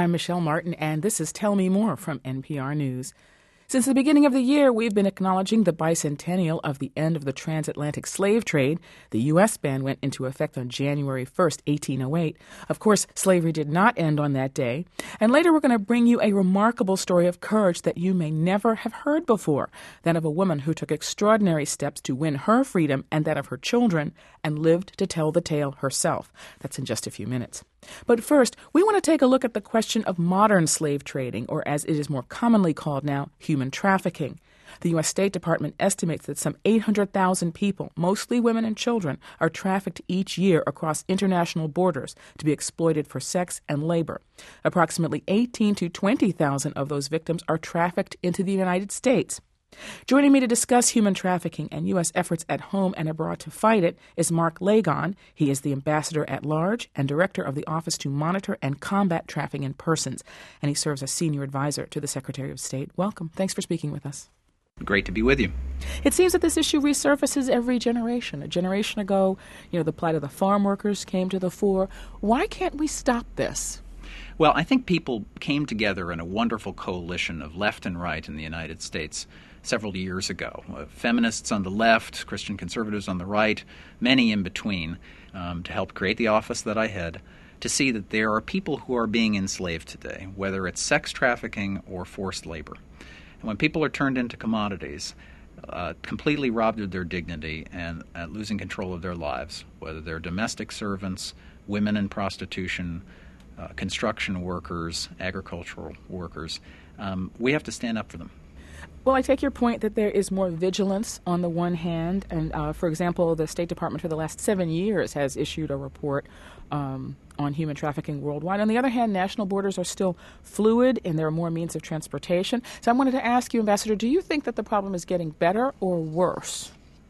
I'm Michelle Martin, and this is Tell Me More from NPR News. Since the beginning of the year, we've been acknowledging the bicentennial of the end of the transatlantic slave trade. The U.S. ban went into effect on January 1st, 1808. Of course, slavery did not end on that day. And later we're going to bring you a remarkable story of courage that you may never have heard before, that of a woman who took extraordinary steps to win her freedom and that of her children and lived to tell the tale herself. That's in just a few minutes. But first, we want to take a look at the question of modern slave trading, or as it is more commonly called now, human trafficking. The U.S. State Department estimates that some 800,000 people, mostly women and children, are trafficked each year across international borders to be exploited for sex and labor. Approximately 18 to 20,000 of those victims are trafficked into the United States. Joining me to discuss human trafficking and U.S. efforts at home and abroad to fight it is Mark Lagon. He is the Ambassador at Large and Director of the Office to Monitor and Combat Trafficking in Persons, and he serves as Senior Advisor to the Secretary of State. Welcome. Thanks for speaking with us. Great to be with you. It seems that this issue resurfaces every generation. A generation ago, the plight of the farm workers came to the fore. Why can't we stop this? Well, I think people came together in a wonderful coalition of left and right in the United States several years ago. Feminists on the left, Christian conservatives on the right, many in between, to help create the office that I head, to see that there are people who are being enslaved today, whether it's sex trafficking or forced labor. And when people are turned into commodities, completely robbed of their dignity and losing control of their lives, whether they're domestic servants, women in prostitution, construction workers, agricultural workers, we have to stand up for them. Well, I take your point that there is more vigilance on the one hand, and for example, the State Department for the last 7 years has issued a report on human trafficking worldwide. On the other hand, national borders are still fluid and there are more means of transportation. So I wanted to ask you, Ambassador, do you think that the problem is getting better or worse?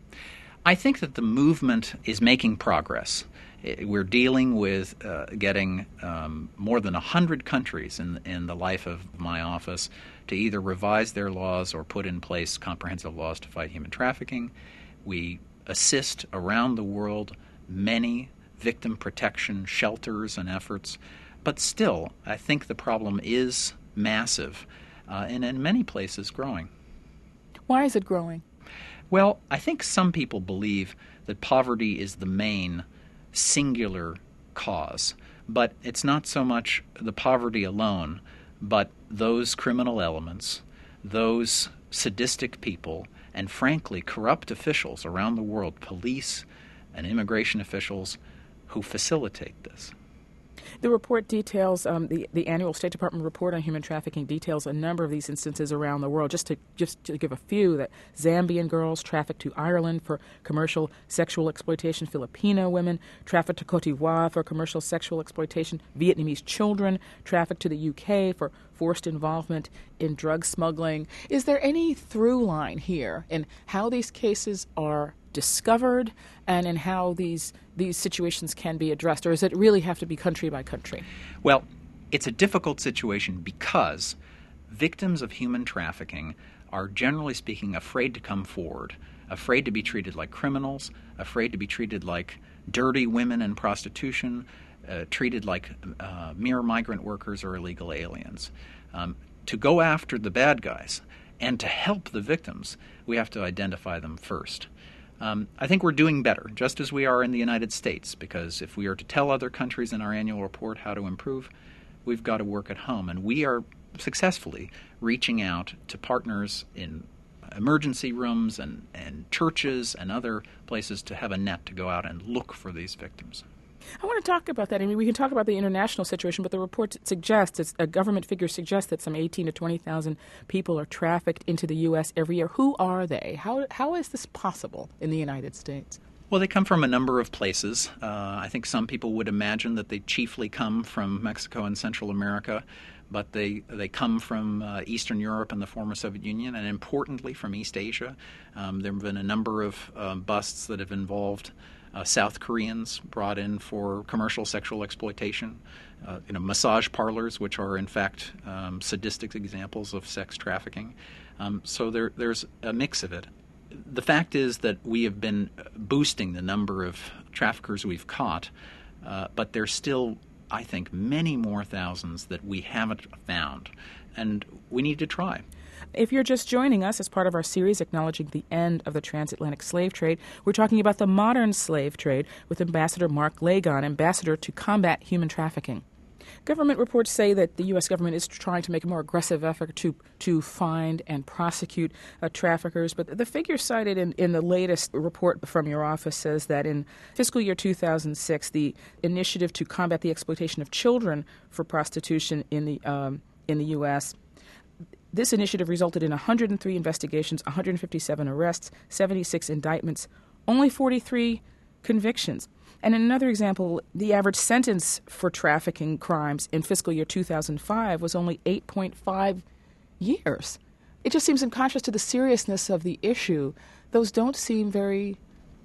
I think that the movement is making progress. We're dealing with getting more than 100 countries in the life of my office to either revise their laws or put in place comprehensive laws to fight human trafficking. We assist around the world many victim protection shelters and efforts. But still, I think the problem is massive and in many places growing. Why is it growing? Well, I think some people believe that poverty is the main singular cause, but it's not so much the poverty alone, but those criminal elements, those sadistic people, and frankly, corrupt officials around the world, police and immigration officials, who facilitate this. The report details, the annual State Department report on human trafficking details a number of these instances around the world. Just to give a few, that Zambian girls trafficked to Ireland for commercial sexual exploitation, Filipino women trafficked to Cote d'Ivoire for commercial sexual exploitation, Vietnamese children trafficked to the UK for forced involvement in drug smuggling. Is there any through line here in how these cases are discovered and in how these situations can be addressed, or does it really have to be country by country? Well, it's a difficult situation because victims of human trafficking are, generally speaking, afraid to come forward, afraid to be treated like criminals, afraid to be treated like dirty women in prostitution, treated like mere migrant workers or illegal aliens. To go after the bad guys and to help the victims, we have to identify them first. I think we're doing better, just as we are in the United States, because if we are to tell other countries in our annual report how to improve, we've got to work at home. And we are successfully reaching out to partners in emergency rooms and churches and other places to have a net to go out and look for these victims. I want to talk about that. I mean, we can talk about the international situation, but the report suggests, a government figure suggests that some 18 to 20,000 people are trafficked into the U.S. every year. Who are they? How is this possible in the United States? Well, they come from a number of places. I think some people would imagine that they chiefly come from Mexico and Central America, but they come from Eastern Europe and the former Soviet Union, and importantly from East Asia. There have been a number of busts that have involved South Koreans brought in for commercial sexual exploitation, massage parlors, which are in fact sadistic examples of sex trafficking. So there's a mix of it. The fact is that we have been boosting the number of traffickers we've caught, but there's still I think, many more thousands that we haven't found, and we need to try. If you're just joining us as part of our series acknowledging the end of the transatlantic slave trade, we're talking about the modern slave trade with Ambassador Mark Lagon, Ambassador to Combat Human Trafficking. Government reports say that the U.S. government is trying to make a more aggressive effort to find and prosecute traffickers. But the figure cited in the latest report from your office says that in fiscal year 2006, the initiative to combat the exploitation of children for prostitution in the U.S., this initiative resulted in 103 investigations, 157 arrests, 76 indictments, only 43 convictions. And in another example, the average sentence for trafficking crimes in fiscal year 2005 was only 8.5 years. It just seems, in contrast to the seriousness of the issue, those don't seem very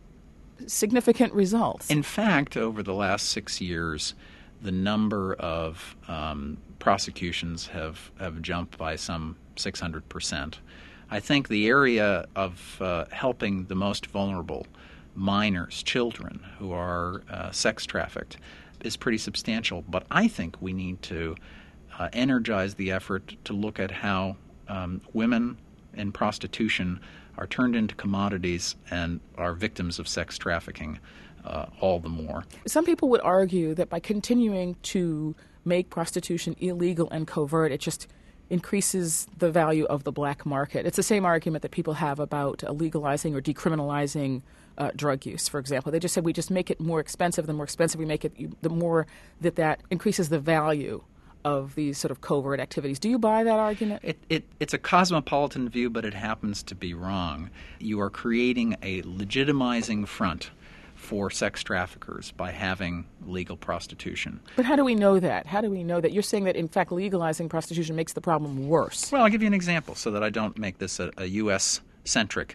significant results. In fact, over the last 6 years, the number of prosecutions have jumped by some 600%. I think the area of helping the most vulnerable, minors, children who are sex trafficked, is pretty substantial. But I think we need to energize the effort to look at how women in prostitution are turned into commodities and are victims of sex trafficking all the more. Some people would argue that by continuing to make prostitution illegal and covert, it just increases the value of the black market. It's the same argument that people have about legalizing or decriminalizing drug use, for example. They just said we just make it more expensive. The more expensive we make it, the more that increases the value of these sort of covert activities. Do you buy that argument? It's a cosmopolitan view, but it happens to be wrong. You are creating a legitimizing front for sex traffickers by having legal prostitution. But how do we know that? How do we know that? You're saying that, in fact, legalizing prostitution makes the problem worse. Well, I'll give you an example so that I don't make this a U.S.-centric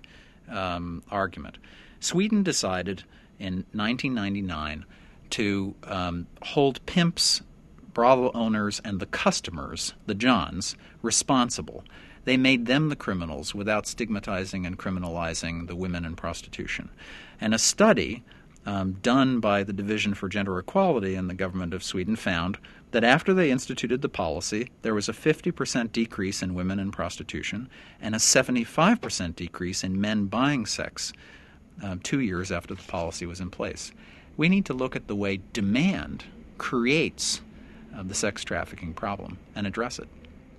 argument. Sweden decided in 1999 to hold pimps, brothel owners, and the customers, the Johns, responsible. They made them the criminals without stigmatizing and criminalizing the women in prostitution. And a study done by the Division for Gender Equality in the government of Sweden found that after they instituted the policy, there was a 50% decrease in women in prostitution and a 75% decrease in men buying sex 2 years after the policy was in place. We need to look at the way demand creates the sex trafficking problem and address it.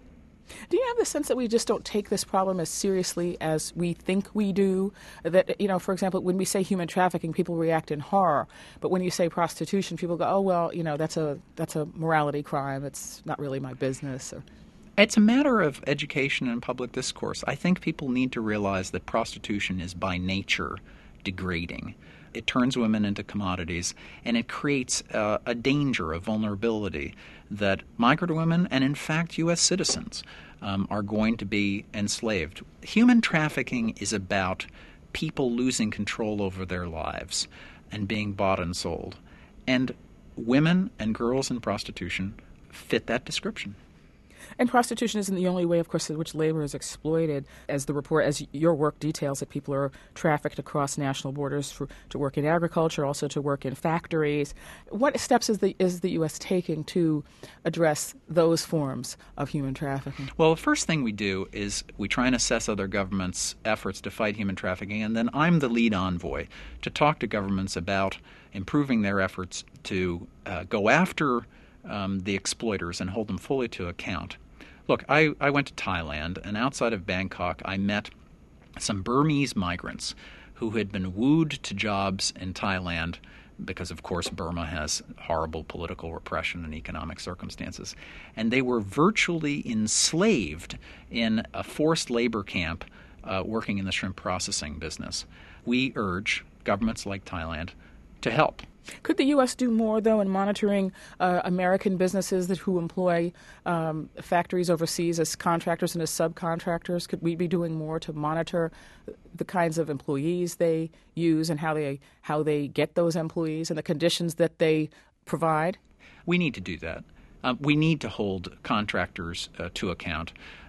Do you have the sense that we just don't take this problem as seriously as we think we do? That, for example, when we say human trafficking, people react in horror. But when you say prostitution, people go, oh, well, that's a morality crime. It's not really my business. It's a matter of education and public discourse. I think people need to realize that prostitution is by nature degrading. It turns women into commodities, and it creates a danger, a vulnerability that migrant women and, in fact, U.S. citizens are going to be enslaved. Human trafficking is about people losing control over their lives and being bought and sold. And women and girls in prostitution fit that description. And prostitution isn't the only way, of course, in which labor is exploited. As your work details, that people are trafficked across national borders to work in agriculture, also to work in factories. What steps is the U.S. taking to address those forms of human trafficking? Well, the first thing we do is we try and assess other governments' efforts to fight human trafficking, and then I'm the lead envoy to talk to governments about improving their efforts to go after the exploiters and hold them fully to account. Look, I went to Thailand, and outside of Bangkok, I met some Burmese migrants who had been wooed to jobs in Thailand because, of course, Burma has horrible political repression and economic circumstances. And they were virtually enslaved in a forced labor camp working in the shrimp processing business. We urge governments like Thailand to help. Could the U.S. do more, though, in monitoring American businesses who employ factories overseas as contractors and as subcontractors? Could we be doing more to monitor the kinds of employees they use and how they get those employees and the conditions that they provide? We need to do that. We need to hold contractors to account.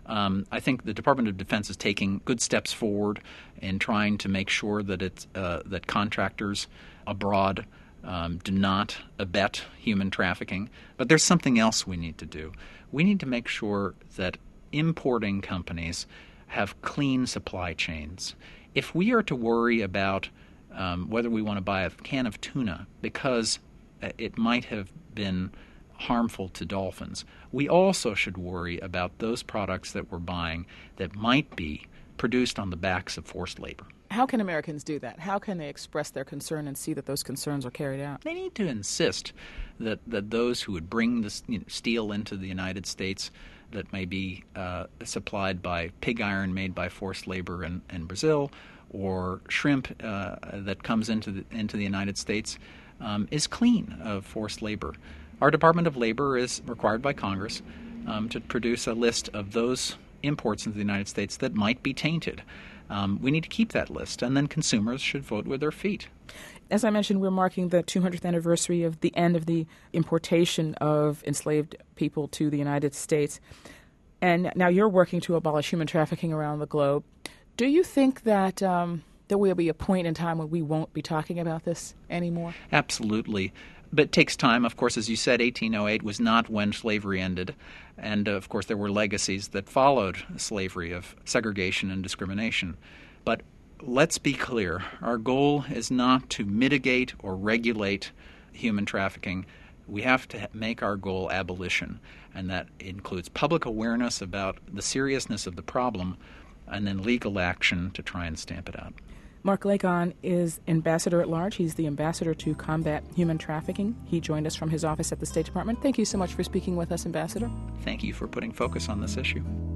I think the Department of Defense is taking good steps forward in trying to make sure that that contractors abroad do not abet human trafficking. But there's something else we need to do. We need to make sure that importing companies have clean supply chains. If we are to worry about whether we want to buy a can of tuna because it might have been harmful to dolphins, we also should worry about those products that we're buying that might be produced on the backs of forced labor. How can Americans do that? How can they express their concern and see that those concerns are carried out? They need to insist that those who would bring this steel into the United States that may be supplied by pig iron made by forced labor in Brazil, or shrimp that comes into the United States is clean of forced labor. Our Department of Labor is required by Congress to produce a list of those imports into the United States that might be tainted. We need to keep that list, and then consumers should vote with their feet. As I mentioned, we're marking the 200th anniversary of the end of the importation of enslaved people to the United States. And now you're working to abolish human trafficking around the globe. Do you think that there will be a point in time when we won't be talking about this anymore? Absolutely. But it takes time. Of course, as you said, 1808 was not when slavery ended. And, of course, there were legacies that followed slavery of segregation and discrimination. But let's be clear. Our goal is not to mitigate or regulate human trafficking. We have to make our goal abolition, and that includes public awareness about the seriousness of the problem and then legal action to try and stamp it out. Mark Lacon is Ambassador at Large. He's the Ambassador to Combat Human Trafficking. He joined us from his office at the State Department. Thank you so much for speaking with us, Ambassador. Thank you for putting focus on this issue.